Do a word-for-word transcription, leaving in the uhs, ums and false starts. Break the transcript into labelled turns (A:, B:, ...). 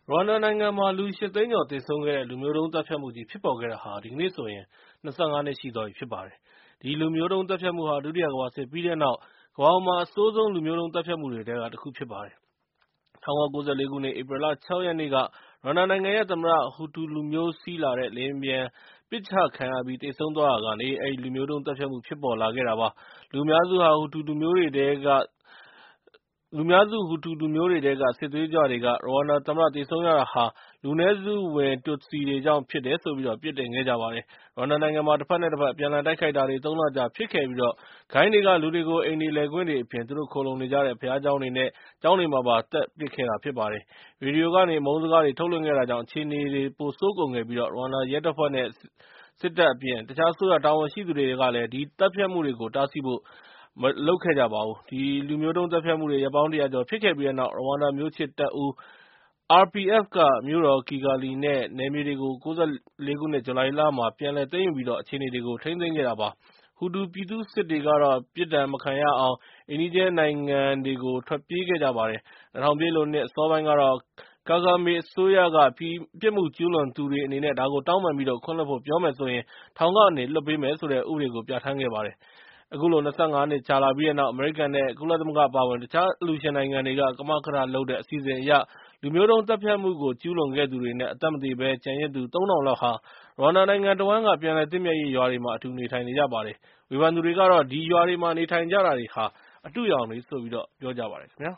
A: ရဝမ်ဒါနိုင်ငံမှာ လူ ၈ သိန်းကျော်သေဆုံးခဲ့တဲ့ လူမျိုးတုံးသတ်ဖြတ်မှုကြီးဖြစ်ပေါ်ခဲ့တာဟာ ဒီကနေ့ဆိုရင် ၂၅ နှစ်ရှိသွားပြီဖြစ်ပါတယ်။ ဒီလူမျိုးတုံးသတ်ဖြတ်မှုဟာ ဒုတိယကမ္ဘာစစ်ပြီးတဲ့နောက် ကမ္ဘာပေါ်မှာ အဆိုးဆုံးလူမျိုးတုံးသတ်ဖြတ်မှုတွေထဲက တခုဖြစ်ပါတယ်။ ၁၉၉၄ ခုနှစ် ဧပြီလ ၆ ရက်နေ့က ရဝမ်ဒါနိုင်ငံရဲ့ သမ္မတ ဟူတူလူမျိုးစီးလာတဲ့ လေယာဉ်ပျံပစ်ချခံရပြီး သေဆုံးသွားရာကနေ အဲဒီလူမျိုးတုံးသတ်ဖြတ်မှုဖြစ်ပေါ်လာခဲ့တာပါ။ လူအများစုဟာ ဟူတူလူမျိုးတွေထဲက စစ်သွေးကြွတွေက ရဝမ်ဒါသမ္မတသေဆုံးရတာဟာ လူနည်းစုဝင်တူတစီတွေကြောင့်ဖြစ်တယ်ဆိုပြီး အပြစ်တင်ခဲ့ကြပါတယ်။ ရဝမ်ဒါနိုင်ငံမှာ တဘက်နဲ့တဘက် အပြန်အလှန်တိုက်ခိုက်တာတွေ သုံးလကြာဖြစ်ခဲ့ပြီး ဂိုဏ်းတွေက လူတွေကို အိမ်တွေ လယ်ကွင်းတွေအပြင် သူတို့ခိုလှုံနေကြတဲ့ ဘုရားကျောင်းတွေ နဲ့ ကျောင်းတွေမှာပါ သတ်ပစ်ခဲ့တာဖြစ်ပါတယ်။ ရေဒီယိုကနေ အမုန်းစကားတွေထုတ်လွှင့်ခဲ့တာကြောင့် အခြေအနေတွေ ပိုဆိုးကုန်ခဲ့ပြီး ရဝမ်ဒါရဲတပ်ဖွဲ့ နဲ့ စစ်တပ်အပြင် တခြားအစိုးရတာဝန်ရှိသူတွေကလည်း ဒီသတ်ဖြတ်မှုတွေကို တားဆီးဖို့ မလုပ်ခဲ့ကြပါဘူး။ ဒီလူမျိုးတုံးသတ်ဖြတ်မှုတွေ ရက်ပေါင်း ၁၀၀ ကျော်ဖြစ်ခဲ့ပြီးတဲ့နောက် ရဝမ်ဒါမျိုးချစ်တပ်ဦး (အာ် ပီ အက်ဖ်) က မြို့တော် ကီဂါလီ နဲ့ နယ်မြေတွေကို ၉၄ ခုနှစ် ဇူလိုင်လမှာ ပြန်လည်သိမ်းယူပြီး အခြေအနေတွေကို ထိန်းသိမ်းခဲ့တာပါ။ ဟူတူပြည်သူ့စစ်တွေကတော့ ပြစ်ဒဏ်မခံရအောင် အိမ်နီးချင်းနိုင်ငံတွေကို ထွက်ပြေးခဲ့ကြပါတယ်။ ၂၀၀၀ ပြည့်လွန်နှစ်အစောပိုင်းကတော့ ကာဂါမေအစိုးရက ပြစ်မှုကျူးလွန်သူတွေအနေနဲ့ ဒါကိုတောင်းပန်ပြီး ခွင့်လွှတ်ဖို့ပြောမယ်ဆိုရင် ထောင်ကနေ လွှတ်ပေးမယ်ဆိုတဲ့ ဥပဒေကို ပြဌာန်းခဲ့ပါတယ်။ အခုလို ၂၅ နှစ်ကြာလာပြီးတဲ့နောက် အမေရိကန် နဲ့ ကုလသမဂ္ဂအပါအဝင် တခြားအလှူရှင်နိုင်ငံတွေက ကမကထလုပ်တဲ့ အစီအစဉ်အရ လူမျိုးတုံးသတ်ဖြတ်မှုကို ကျူးလွန်ခဲ့သူတွေ နဲ့ အသက်မသေဘဲ ကျန်ရစ်သူ သုံးထောင်လောက်ဟာ ရဝမ်ဒါနိုင်ငံတဝှမ်းက ပြန်လည်သင့်မြတ်ရေးရွာတွေမှာ အတူနေထိုင်နေကြပါတယ်။ ဝေဖန်သူတွေကတော့ ဒီရွာတွေမှာ နေထိုင်ကြတာတွေဟာ အတုအယောင်တွေဆိုပြီး ပြောကြပါတယ်ခင်ဗျာ